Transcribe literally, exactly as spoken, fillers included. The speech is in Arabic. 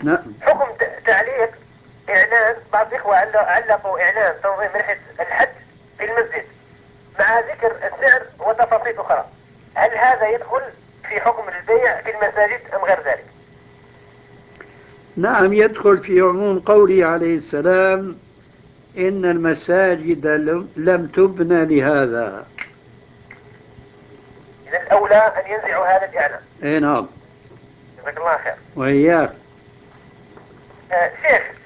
نعم. حكم تعليق إعلان، بعض الإخوة علقوا إعلان تنظيم رحلة الحج في المسجد مع ذكر السعر وتفاصيل أخرى، هل هذا يدخل في حكم البيع في المساجد أم غير ذلك؟ نعم، يدخل في عموم قوله عليه السلام: إن المساجد لم لم تبنى لهذا. إذا الأولى أن ينزعوا هذا الإعلان. اي نعم. جزاك الله خير. وإياك. آه شيخ،